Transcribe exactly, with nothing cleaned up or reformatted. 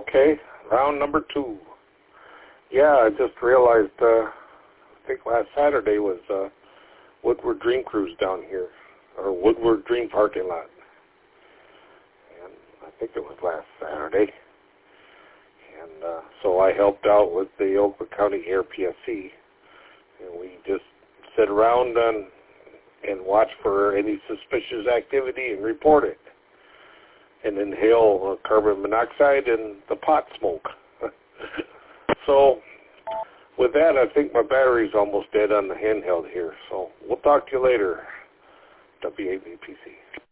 Okay, round number two. Yeah, I just realized, uh, I think last Saturday was uh, Woodward Dream Cruise down here, or Woodward Dream Parking Lot. And I think it was last Saturday. And uh, so I helped out with the Oakland County Air P S C. And we just sit around and, and watch for any suspicious activity and report it. And inhale uh, carbon monoxide and the pot smoke. So with that, I think my battery's almost dead on the handheld here. So we'll talk to you later, W A B P C.